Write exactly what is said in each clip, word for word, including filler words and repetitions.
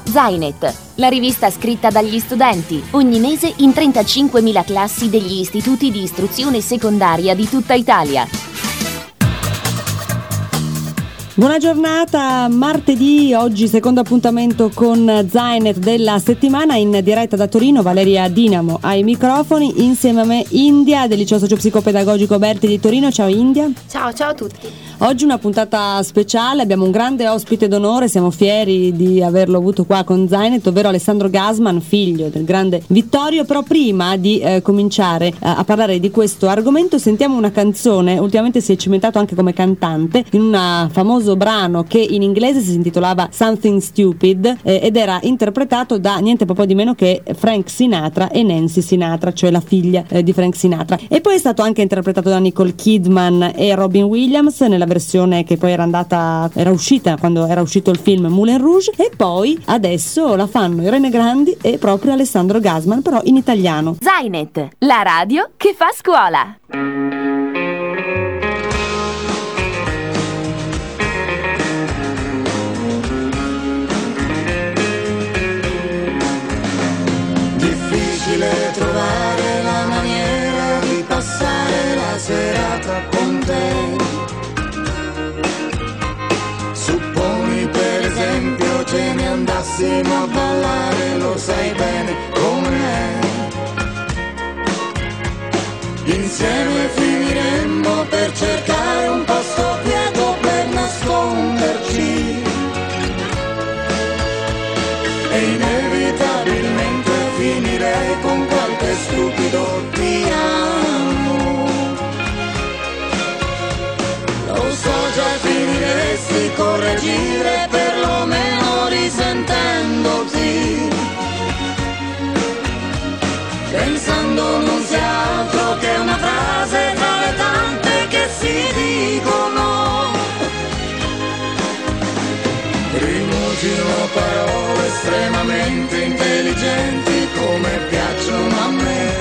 Zainet, la rivista scritta dagli studenti, ogni mese in trentacinquemila classi degli istituti di istruzione secondaria di tutta Italia. Buona giornata, martedì, oggi secondo appuntamento con Zainet della settimana, in diretta da Torino, Valeria Dinamo ai microfoni, insieme a me India del liceo socio-psicopedagogico Berti di Torino. Ciao India. Ciao, ciao a tutti. Oggi una puntata speciale, abbiamo un grande ospite d'onore, siamo fieri di averlo avuto qua con Zainet, ovvero Alessandro Gasman, figlio del grande Vittorio. Però prima di eh, cominciare eh, a parlare di questo argomento, sentiamo una canzone. Ultimamente si è cimentato anche come cantante in un famoso brano che in inglese si intitolava Something Stupid eh, ed era interpretato da niente po' di meno che Frank Sinatra e Nancy Sinatra, cioè la figlia eh, di Frank Sinatra. E poi è stato anche interpretato da Nicole Kidman e Robin Williams nella versione che poi era andata era uscita quando era uscito il film Moulin Rouge, e poi adesso la fanno Irene Grandi e proprio Alessandro Gasman, però in italiano. Zainet, la radio che fa scuola. Difficile trovare la maniera di passare la serata con te. Supponi per esempio ce ne andassimo a ballare, lo sai bene com'è. Insieme finiremmo per cercare un posto quieto per nasconderci, e inevitabilmente finirei con qualche stupido ti amo. Lo so già, finiresti con reagire, perlomeno risentendoti, pensando non sia altro che una frase tra le tante che si dicono. Rimugino parole estremamente intelligenti come piacciono a me,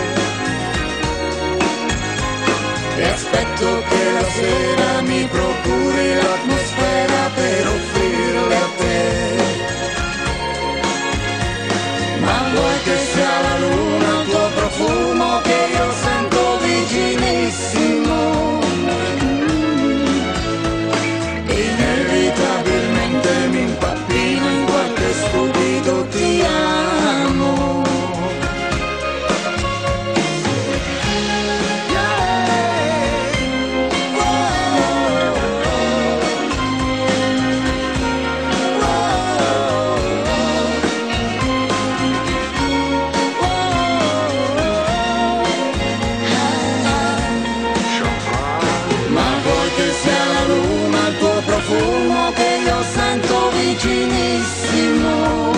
e aspetto che la sera mi procuri l'atmosfera per offrirle a te. Ma vuoi che sia la luna il tuo profumo che io sento vicinissimo? Inevitabilmente mi impappino in qualche stupido ti amo. Profumo che io sento vicinissimo,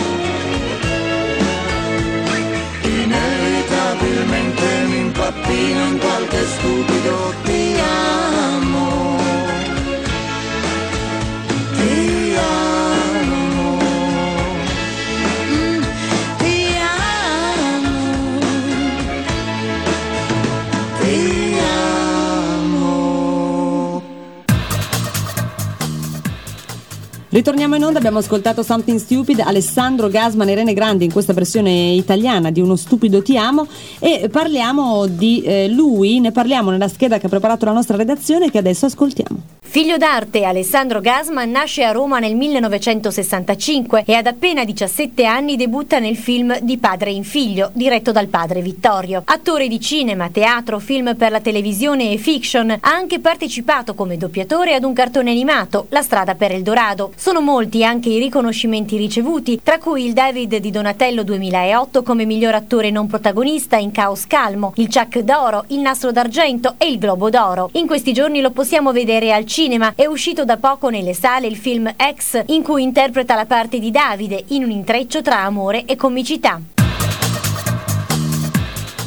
inevitabilmente mi impappino in qualche stupido ti amo, ti amo, mm, ti amo, ti amo. Ritorniamo in onda, abbiamo ascoltato Something Stupid, Alessandro Gasman e Irene Grandi in questa versione italiana di Uno stupido ti amo, e parliamo di eh, lui, ne parliamo nella scheda che ha preparato la nostra redazione, che adesso ascoltiamo. Figlio d'arte, Alessandro Gasman nasce a Roma nel millenovecentosessantacinque e ad appena diciassette anni debutta nel film Di padre in figlio, diretto dal padre Vittorio. Attore di cinema, teatro, film per la televisione e fiction, ha anche partecipato come doppiatore ad un cartone animato, La strada per Eldorado. Sono molti anche i riconoscimenti ricevuti, tra cui il David di Donatello duemilaotto come miglior attore non protagonista in Caos Calmo, il Ciak d'Oro, il Nastro d'Argento e il Globo d'Oro. In questi giorni lo possiamo vedere al cinema. È uscito da poco nelle sale il film X, in cui interpreta la parte di Davide in un intreccio tra amore e comicità.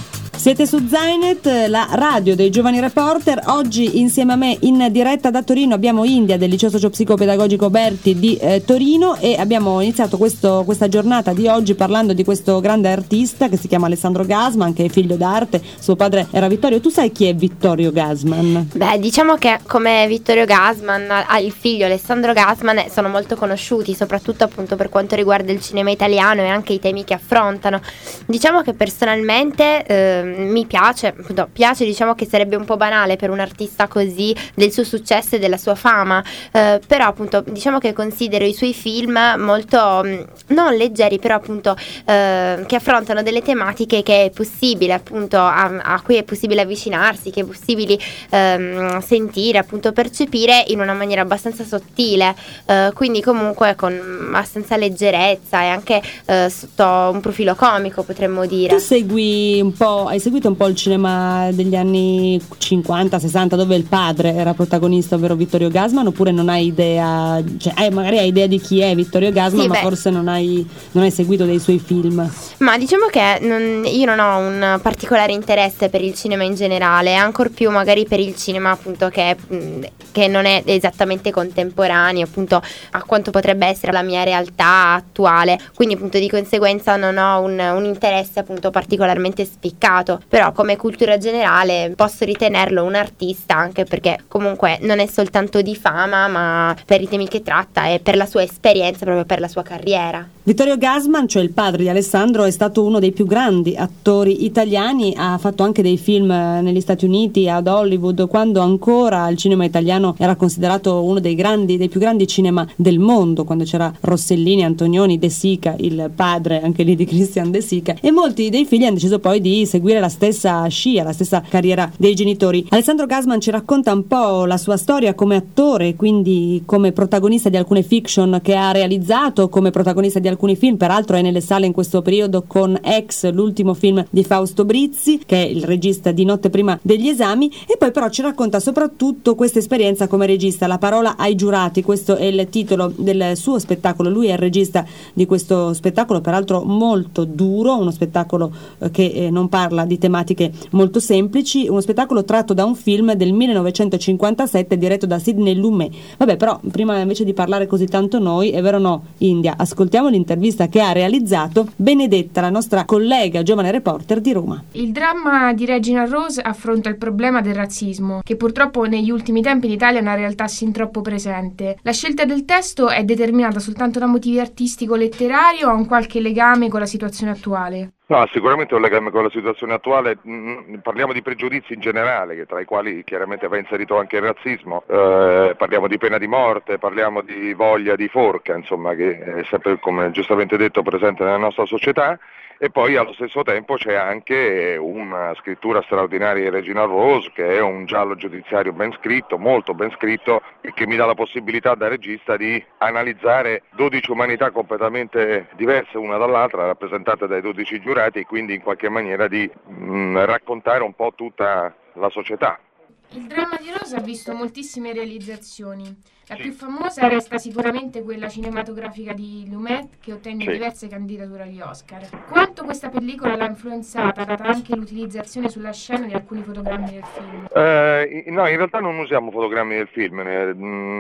Siete su Zainet, la radio dei giovani reporter. Oggi insieme a me in diretta da Torino abbiamo India del liceo socio-psicopedagogico Berti di eh, Torino, e abbiamo iniziato questo, questa giornata di oggi parlando di questo grande artista che si chiama Alessandro Gasman, che è figlio d'arte. Suo padre era Vittorio. Tu sai chi è Vittorio Gasman? Beh, diciamo che come Vittorio Gasman, il figlio Alessandro Gasman sono molto conosciuti, soprattutto appunto per quanto riguarda il cinema italiano e anche i temi che affrontano. Diciamo che personalmente eh, mi piace, appunto, piace, diciamo che sarebbe un po' banale per un artista così del suo successo e della sua fama, eh, però appunto diciamo che considero i suoi film molto mh, non leggeri, però appunto eh, che affrontano delle tematiche che è possibile appunto a, a cui è possibile avvicinarsi, che è possibile ehm, sentire, appunto percepire in una maniera abbastanza sottile, eh, quindi comunque con abbastanza leggerezza e anche eh, sotto un profilo comico, potremmo dire. Tu segui un po', hai seguito un po' il cinema degli anni cinquanta sessanta, dove il padre era protagonista, ovvero Vittorio Gasman, oppure non hai idea, cioè hai, magari hai idea di chi è Vittorio Gasman, sì, ma beh, forse non hai, non hai seguito dei suoi film? Ma diciamo che non, io non ho un particolare interesse per il cinema in generale, ancor più magari per il cinema appunto che, che non è esattamente contemporaneo appunto a quanto potrebbe essere la mia realtà attuale, quindi appunto di conseguenza non ho un, un interesse appunto particolarmente spiccato, però come cultura generale posso ritenerlo un artista, anche perché comunque non è soltanto di fama, ma per i temi che tratta e per la sua esperienza, proprio per la sua carriera. Vittorio Gasman, cioè il padre di Alessandro, è stato uno dei più grandi attori italiani, ha fatto anche dei film negli Stati Uniti, ad Hollywood, quando ancora il cinema italiano era considerato uno dei grandi, dei più grandi cinema del mondo, quando c'era Rossellini, Antonioni, De Sica, il padre anche lì di Christian De Sica, e molti dei figli hanno deciso poi di seguire la stessa scia, la stessa carriera dei genitori. Alessandro Gasman ci racconta un po' la sua storia come attore, quindi come protagonista di alcune fiction che ha realizzato, come protagonista di alcuni film, peraltro è nelle sale in questo periodo con Ex, l'ultimo film di Fausto Brizzi, che è il regista di Notte prima degli esami, e poi però ci racconta soprattutto questa esperienza come regista. La parola ai giurati, questo è il titolo del suo spettacolo. Lui è il regista di questo spettacolo, peraltro molto duro, uno spettacolo che eh, non parla di tematiche molto semplici, uno spettacolo tratto da un film del millenovecentocinquantasette diretto da Sidney Lumet. Vabbè, però prima invece di parlare così tanto noi, è vero o no, India, ascoltiamo l'intervista che ha realizzato Benedetta, la nostra collega giovane reporter di Roma. Il dramma di Reginald Rose affronta il problema del razzismo, che purtroppo negli ultimi tempi in Italia è una realtà sin troppo presente. La scelta del testo è determinata soltanto da motivi artistico-letterari o ha un qualche legame con la situazione attuale? No, sicuramente un legame con la situazione attuale. Mm, parliamo di pregiudizi in generale, che tra i quali chiaramente va inserito anche il razzismo, eh, parliamo di pena di morte, parliamo di voglia di forca, insomma, che è sempre, come giustamente detto, presente nella nostra società. E poi allo stesso tempo c'è anche una scrittura straordinaria di Reginald Rose, che è un giallo giudiziario ben scritto, molto ben scritto, e che mi dà la possibilità da regista di analizzare dodici umanità completamente diverse una dall'altra, rappresentate dai dodici giurati, e quindi in qualche maniera di mh, raccontare un po' tutta la società. Il dramma di Rose ha visto moltissime realizzazioni. La più famosa resta sicuramente quella cinematografica di Lumet, che ottenne sì. diverse candidature agli Oscar. Quanto questa pellicola l'ha influenzata, data anche l'utilizzazione sulla scena di alcuni fotogrammi del film? Eh, no, in realtà non usiamo fotogrammi del film, eh,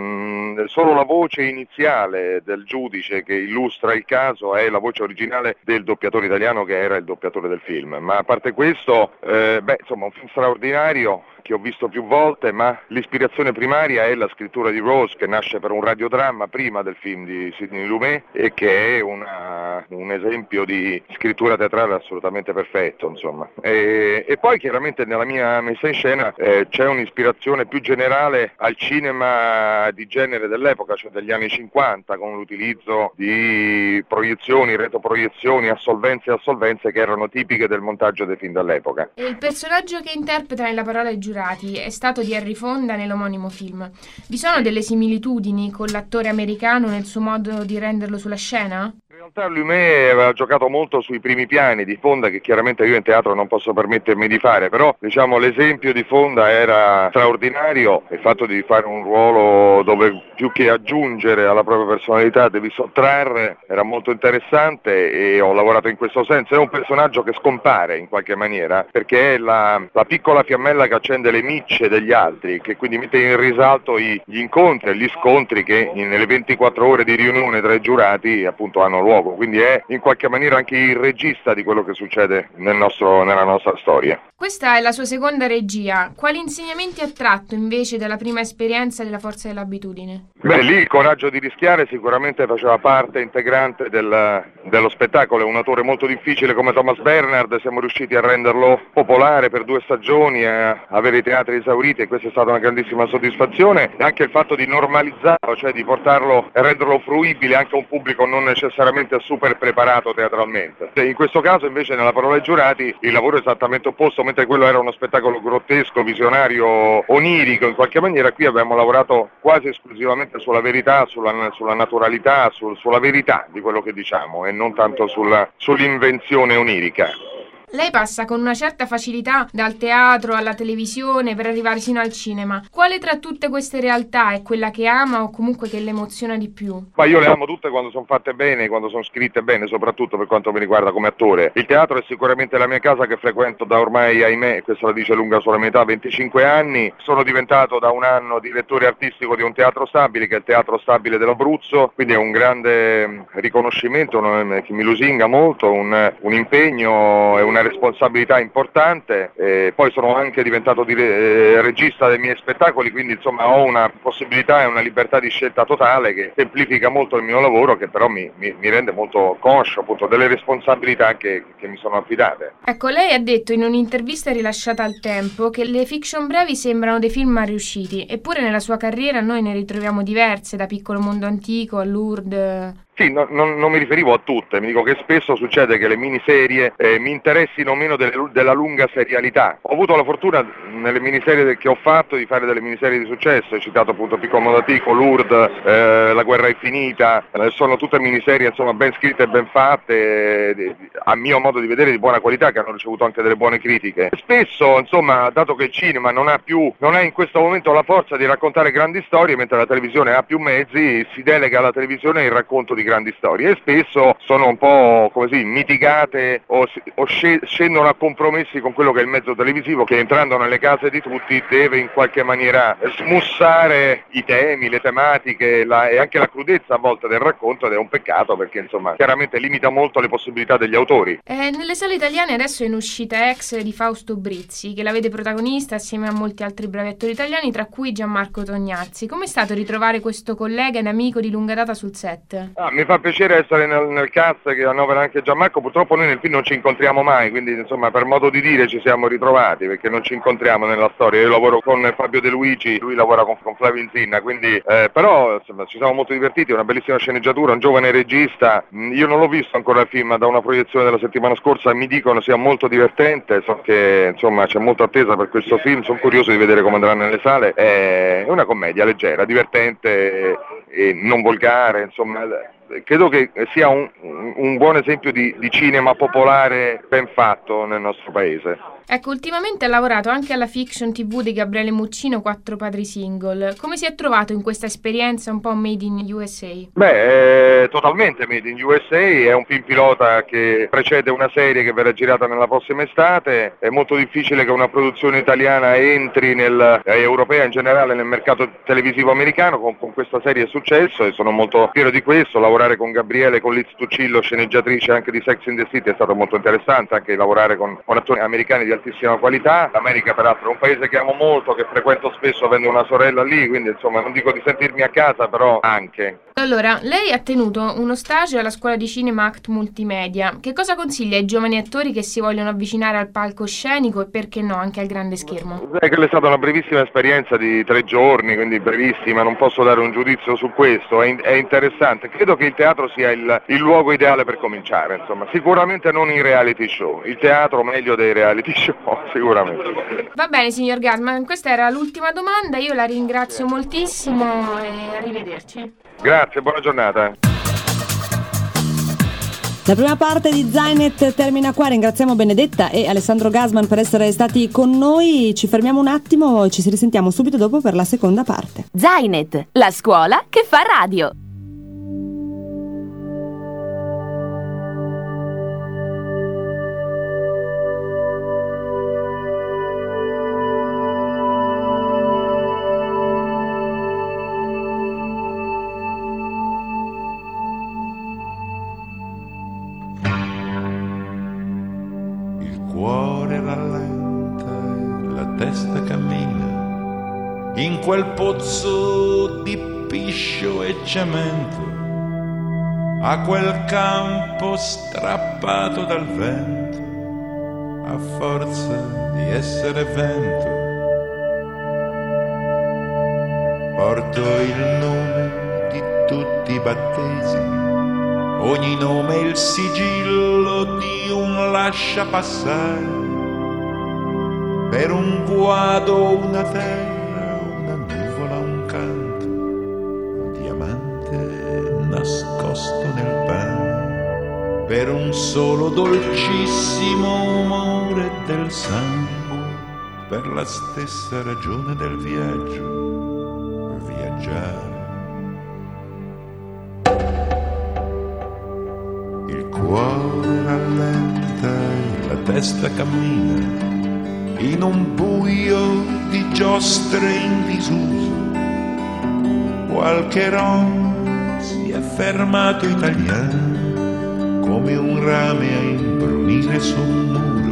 mh, solo la voce iniziale del giudice che illustra il caso è la voce originale del doppiatore italiano, che era il doppiatore del film. Ma a parte questo, eh, beh, insomma, un film straordinario che ho visto più volte, ma l'ispirazione primaria è la scrittura di Rose, che nasce per un radiodramma prima del film di Sidney Lumet, e che è una, un esempio di scrittura teatrale assolutamente perfetto, insomma. E, e poi chiaramente nella mia messa in scena eh, c'è un'ispirazione più generale al cinema di genere dell'epoca, cioè degli anni cinquanta, con l'utilizzo di proiezioni, retroproiezioni, assolvenze e assolvenze che erano tipiche del montaggio dei film dell'epoca. E il personaggio che interpreta nella parola ai giurati è stato di Henry Fonda nell'omonimo film. Vi sono delle similitudini con l'attore americano nel suo modo di renderlo sulla scena? In realtà Lumet aveva giocato molto sui primi piani di Fonda, che chiaramente io in teatro non posso permettermi di fare, però diciamo l'esempio di Fonda era straordinario, il fatto di fare un ruolo dove più che aggiungere alla propria personalità devi sottrarre era molto interessante e ho lavorato in questo senso. È un personaggio che scompare in qualche maniera perché è la, la piccola fiammella che accende le micce degli altri, che quindi mette in risalto i, gli incontri e gli scontri che in, nelle ventiquattro ore di riunione tra i giurati appunto hanno luogo, quindi è in qualche maniera anche il regista di quello che succede nel nostro, nella nostra storia. Questa è la sua seconda regia. Quali insegnamenti ha tratto invece dalla prima esperienza della Forza dell'abitudine? Beh, lì il coraggio di rischiare sicuramente faceva parte integrante del, dello spettacolo. È un autore molto difficile come Thomas Bernhard, siamo riusciti a renderlo popolare per due stagioni, a avere i teatri esauriti, e questa è stata una grandissima soddisfazione. E anche il fatto di normalizzarlo, cioè di portarlo e renderlo fruibile anche a un pubblico non necessariamente super preparato teatralmente. In questo caso invece nella Parola ai giurati il lavoro è esattamente opposto, mentre quello era uno spettacolo grottesco, visionario, onirico in qualche maniera, qui abbiamo lavorato quasi esclusivamente sulla verità, sulla, sulla naturalità, sul, sulla verità di quello che diciamo e non tanto sulla, sull'invenzione onirica. Lei passa con una certa facilità dal teatro alla televisione per arrivare sino al cinema. Quale tra tutte queste realtà è quella che ama o comunque che le emoziona di più? Ma io le amo tutte quando sono fatte bene, quando sono scritte bene, soprattutto per quanto mi riguarda come attore. Il teatro è sicuramente la mia casa, che frequento da ormai, ahimè, questa la dice lunga sulla mia età, venticinque anni. Sono diventato da un anno direttore artistico di un teatro stabile, che è il Teatro Stabile dell'Abruzzo, quindi è un grande riconoscimento che mi lusinga molto, un, un impegno e una responsabilità importante. E poi sono anche diventato dire, eh, regista dei miei spettacoli, quindi insomma ho una possibilità e una libertà di scelta totale che semplifica molto il mio lavoro, che però mi, mi, mi rende molto conscio appunto delle responsabilità che, che mi sono affidate. Ecco, lei ha detto in un'intervista rilasciata al Tempo che le fiction brevi sembrano dei film mal riusciti, eppure nella sua carriera noi ne ritroviamo diverse, da Piccolo Mondo Antico a Lourdes. Sì, no, non, non mi riferivo a tutte, mi dico che spesso succede che le miniserie eh, mi interessino meno delle, della lunga serialità. Ho avuto la fortuna nelle miniserie che ho fatto di fare delle miniserie di successo, ho citato appunto Piccolo Mondo Antico, Lourdes, eh, La guerra infinita, eh, sono tutte miniserie insomma ben scritte e ben fatte, eh, a mio modo di vedere di buona qualità, che hanno ricevuto anche delle buone critiche. Spesso insomma, dato che il cinema non ha più, non ha in questo momento la forza di raccontare grandi storie, mentre la televisione ha più mezzi, si delega alla televisione il racconto di grandi storie, e spesso sono un po' così mitigate o, o scendono a compromessi con quello che è il mezzo televisivo, che entrando nelle case di tutti deve in qualche maniera smussare i temi, le tematiche la, e anche la crudezza a volte del racconto, ed è un peccato perché insomma chiaramente limita molto le possibilità degli autori. Eh, nelle sale italiane adesso è in uscita Ex di Fausto Brizzi, che la vede protagonista assieme a molti altri bravi attori italiani, tra cui Gianmarco Tognazzi. Com'è stato ritrovare questo collega ed amico di lunga data sul set? Ah, mi fa piacere essere nel, nel cast che annovera anche Gianmarco. Purtroppo noi nel film non ci incontriamo mai, quindi insomma per modo di dire ci siamo ritrovati, perché non ci incontriamo nella storia. Io lavoro con Fabio De Luigi, lui lavora con, con Flavio Insinna, quindi eh, però insomma, ci siamo molto divertiti, una bellissima sceneggiatura, un giovane regista. Io non l'ho visto ancora il film, da una proiezione della settimana scorsa mi dicono sia molto divertente, so che insomma c'è molta attesa per questo film, sono curioso di vedere come andrà nelle sale. È una commedia leggera, divertente e non volgare, insomma credo che sia un, un buon esempio di, di cinema popolare ben fatto nel nostro paese. Ecco, ultimamente ha lavorato anche alla fiction tivù di Gabriele Muccino, Quattro padri single. Come si è trovato in questa esperienza un po' made in U S A? Beh, è totalmente made in U S A, è un film pilota che precede una serie che verrà girata nella prossima estate. È molto difficile che una produzione italiana entri nel, eh, europea in generale nel mercato televisivo americano. Con, con questa serie è successo e sono molto fiero di questo. Lavorare con Gabriele, con Liz Tuccillo, sceneggiatrice anche di Sex and the City, è stato molto interessante, anche lavorare con, con attori americani di altissima qualità. L'America peraltro è un paese che amo molto, che frequento spesso avendo una sorella lì, quindi insomma non dico di sentirmi a casa, però anche. Allora, lei ha tenuto uno stage alla scuola di cinema Act Multimedia. Che cosa consiglia ai giovani attori che si vogliono avvicinare al palcoscenico e perché no anche al grande schermo? È che è stata una brevissima esperienza di tre giorni, quindi brevissima, non posso dare un giudizio su questo, è, in- è interessante. Credo che il teatro sia il, il luogo ideale per cominciare, insomma, sicuramente non in reality show, il teatro meglio dei reality show, sicuramente. Va bene signor Gassman, questa era l'ultima domanda, io la ringrazio moltissimo e arrivederci. Grazie, buona giornata. La prima parte di Zainet termina qua, ringraziamo Benedetta e Alessandro Gasman per essere stati con noi, ci fermiamo un attimo e ci risentiamo subito dopo per la seconda parte. Zainet, la scuola che fa radio. In quel pozzo di piscio e cemento, a quel campo strappato dal vento, a forza di essere vento, porto il nome di tutti i battesimi, ogni nome il sigillo di un lascia passare, per un guado una terra, nascosto nel pane, per un solo dolcissimo umore del sangue, per la stessa ragione del viaggio, viaggiare. Il cuore rallenta e la testa cammina in un buio di giostre in disuso, qualche rom si è fermato italiano come un rame a imbrunire su un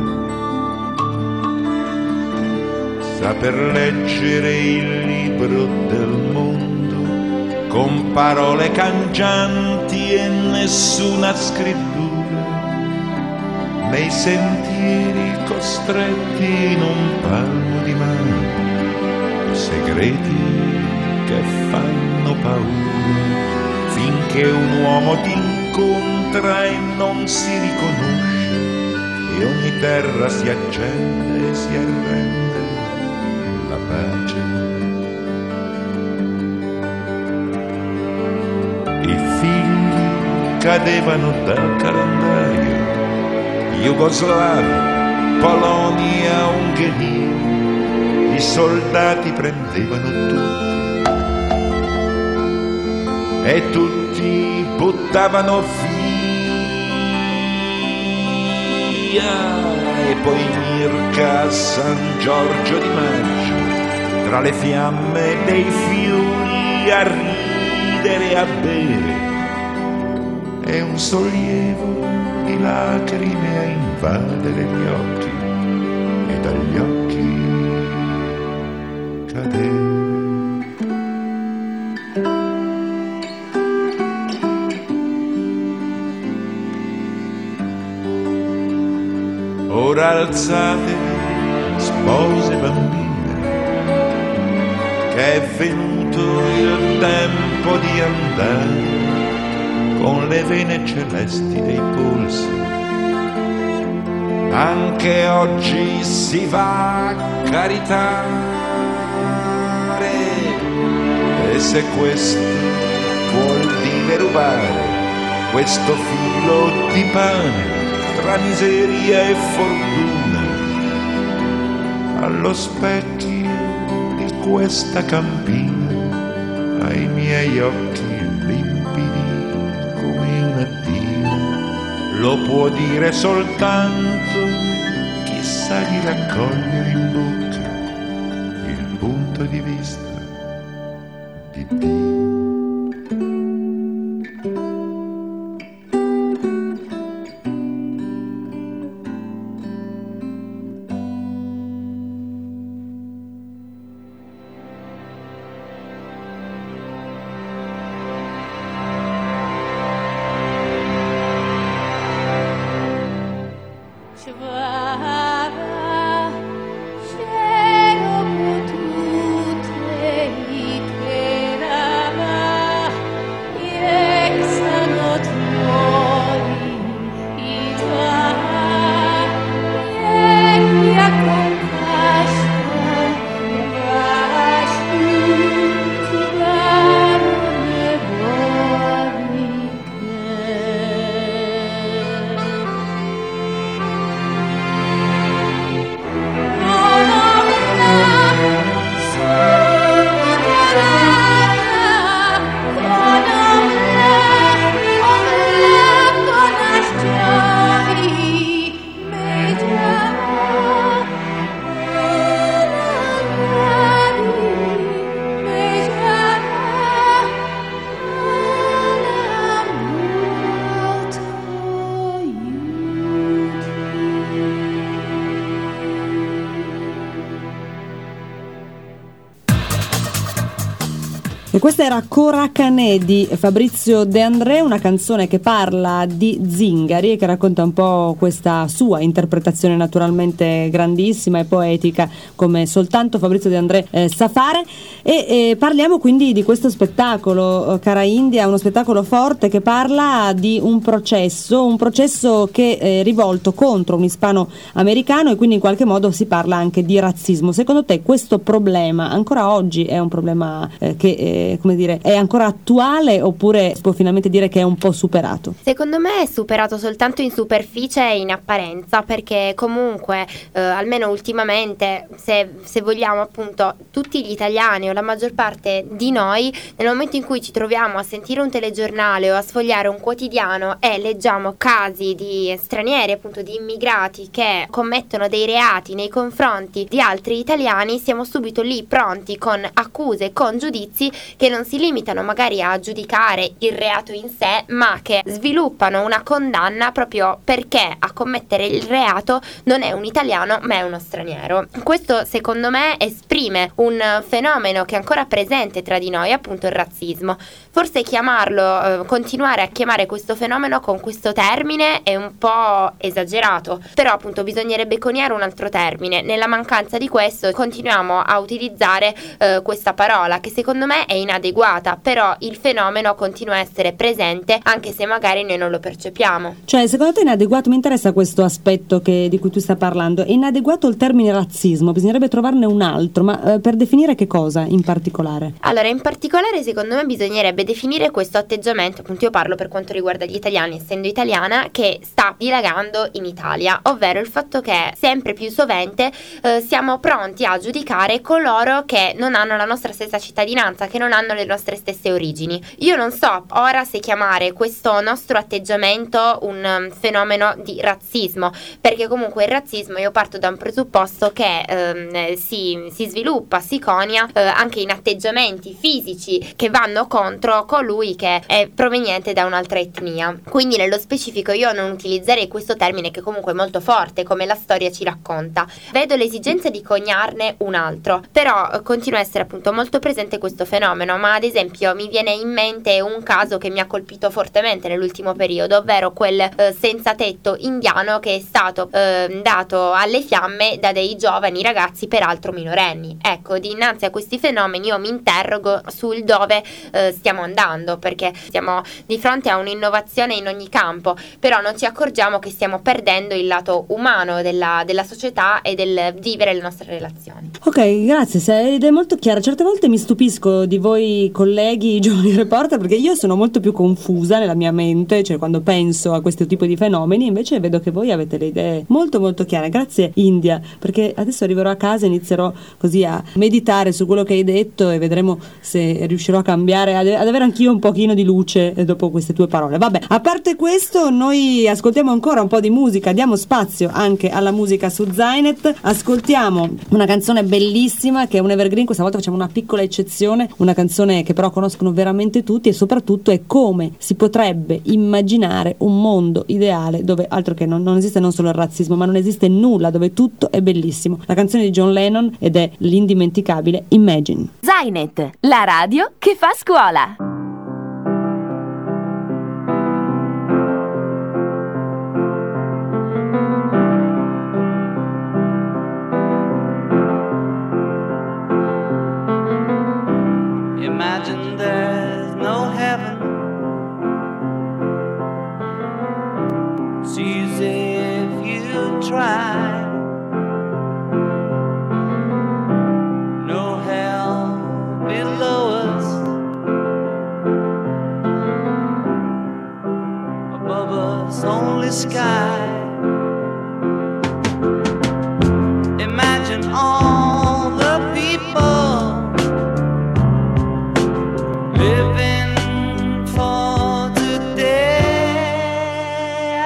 muro. Saper leggere il libro del mondo con parole cangianti e nessuna scrittura, nei sentieri costretti in un palmo di mano, segreti che fanno paura. Finché un uomo ti incontra e non si riconosce, e ogni terra si accende e si arrende, la pace. I figli cadevano dal calendario, Jugoslavia, Polonia, Ungheria, i soldati prendevano tutti e tutti buttavano via, e poi Mirka a San Giorgio di Maggio, tra le fiamme dei fiori a ridere e a bere, e un sollievo di lacrime a invadere gli occhi, e dagli occhi cadere. Ora alzate, spose bambine, che è venuto il tempo di andare, con le vene celesti dei polsi. Anche oggi si va a caritare, e se questo vuol dire rubare questo filo di pane tra miseria e fortuna, allo specchio di questa campina, ai miei occhi limpidi come un addio, lo può dire soltanto chi sa di raccogliere in bocca il punto di vista di Dio. Cielo potute, questa era Coracanè di Fabrizio De André, una canzone che parla di zingari e che racconta un po' questa sua interpretazione naturalmente grandissima e poetica come soltanto Fabrizio De André eh, sa fare. E eh, parliamo quindi di questo spettacolo, cara India, uno spettacolo forte che parla di un processo, un processo che è rivolto contro un ispano-americano, e quindi in qualche modo si parla anche di razzismo. Secondo te questo problema ancora oggi è un problema eh, che eh, come dire, è ancora attuale, oppure si può finalmente dire che è un po' superato? Secondo me è superato soltanto in superficie e in apparenza, perché comunque eh, almeno ultimamente, se, se vogliamo appunto, tutti gli italiani o la maggior parte di noi, nel momento in cui ci troviamo a sentire un telegiornale o a sfogliare un quotidiano e leggiamo casi di stranieri, appunto di immigrati che commettono dei reati nei confronti di altri italiani, siamo subito lì pronti con accuse, con giudizi che non si limitano magari a giudicare il reato in sé, ma che sviluppano una condanna proprio perché a commettere il reato non è un italiano ma è uno straniero. Questo secondo me esprime un fenomeno che è ancora presente tra di noi, appunto il razzismo. Forse chiamarlo, eh, continuare a chiamare questo fenomeno con questo termine è un po' esagerato, però appunto bisognerebbe coniare un altro termine. Nella mancanza di questo continuiamo a utilizzare eh, questa parola, che secondo me è inadeguata, però il fenomeno continua a essere presente anche se magari noi non lo percepiamo. Cioè, secondo te è inadeguato? Mi interessa questo aspetto che, di cui tu stai parlando. È inadeguato il termine razzismo? Bisognerebbe trovarne un altro, ma eh, per definire che cosa in particolare? Allora, in particolare secondo me bisognerebbe definire questo atteggiamento, appunto io parlo per quanto riguarda gli italiani, essendo italiana, che sta dilagando in Italia, ovvero il fatto che sempre più sovente eh, siamo pronti a giudicare coloro che non hanno la nostra stessa cittadinanza, che non hanno le nostre stesse origini. Io non so ora se chiamare questo nostro atteggiamento un um, fenomeno di razzismo, perché comunque il razzismo, io parto da un presupposto che ehm, si, si sviluppa, si conia eh, anche in atteggiamenti fisici che vanno contro colui che è proveniente da un'altra etnia. Quindi nello specifico io non utilizzerei questo termine, che comunque è molto forte, come la storia ci racconta. Vedo l'esigenza di coniarne un altro, però eh, continua a essere appunto molto presente questo fenomeno. Ma ad esempio mi viene in mente un caso che mi ha colpito fortemente nell'ultimo periodo, ovvero quel eh, senza tetto indiano che è stato eh, dato alle fiamme da dei giovani ragazzi, peraltro minorenni. Ecco, dinanzi a questi fenomeni io mi interrogo sul dove eh, stiamo andando, perché siamo di fronte a un'innovazione in ogni campo, però non ci accorgiamo che stiamo perdendo il lato umano della, della società e del vivere le nostre relazioni. Ok, grazie, sei, ed è molto chiara. Certe volte mi stupisco di voi colleghi giovani reporter, perché io sono molto più confusa nella mia mente, cioè quando penso a questo tipo di fenomeni, invece vedo che voi avete le idee molto molto chiare. Grazie India, perché adesso arriverò a casa e inizierò così a meditare su quello che hai detto e vedremo se riuscirò a cambiare, ad, ad avere anch'io un pochino di luce dopo queste tue parole. Vabbè, a parte questo, noi ascoltiamo ancora un po' di musica, diamo spazio anche alla musica su Zainet. Ascoltiamo una canzone bellissima che è un evergreen, questa volta facciamo una piccola eccezione, una canzone che però conoscono veramente tutti, e soprattutto è come si potrebbe immaginare un mondo ideale dove altro che non, non esiste non solo il razzismo, ma non esiste nulla, dove tutto è bellissimo. La canzone di John Lennon, ed è l'indimenticabile Imagine. Zainet, la radio che fa scuola. Imagine there's no heaven. It's easy if you try. No hell below us. Above us only sky. Imagine all the people living for today.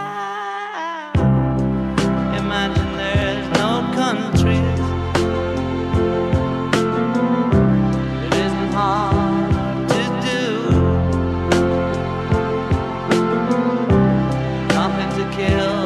Imagine there's no countries. It isn't hard to do. Nothing to kill.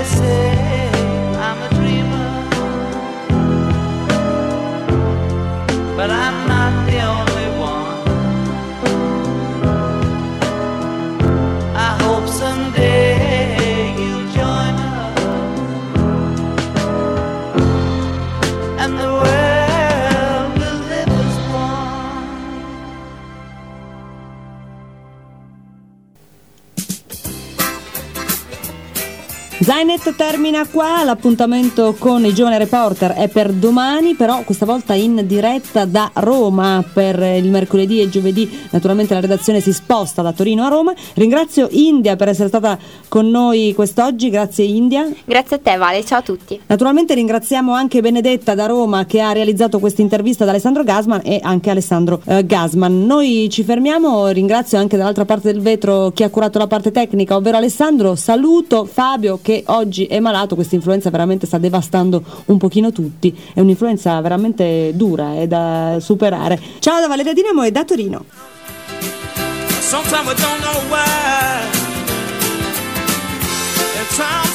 say I'm a dreamer, but I'm not the only one. I hope someday you'll join us and the world will live as one. Zainet termina qua, l'appuntamento con i giovani reporter è per domani, però questa volta in diretta da Roma per il mercoledì e giovedì. Naturalmente la redazione si sposta da Torino a Roma. Ringrazio India per essere stata con noi quest'oggi, grazie India. Grazie a te Vale, ciao a tutti. Naturalmente ringraziamo anche Benedetta da Roma che ha realizzato questa intervista ad Alessandro Gasman e anche Alessandro eh, Gasman. Noi ci fermiamo, ringrazio anche dall'altra parte del vetro chi ha curato la parte tecnica, ovvero Alessandro. Saluto Fabio che oggi è malato, questa influenza veramente sta devastando un pochino tutti, è un'influenza veramente dura, è da superare. Ciao da Valeria Dinamo e da Torino. Sometimes we don't know why.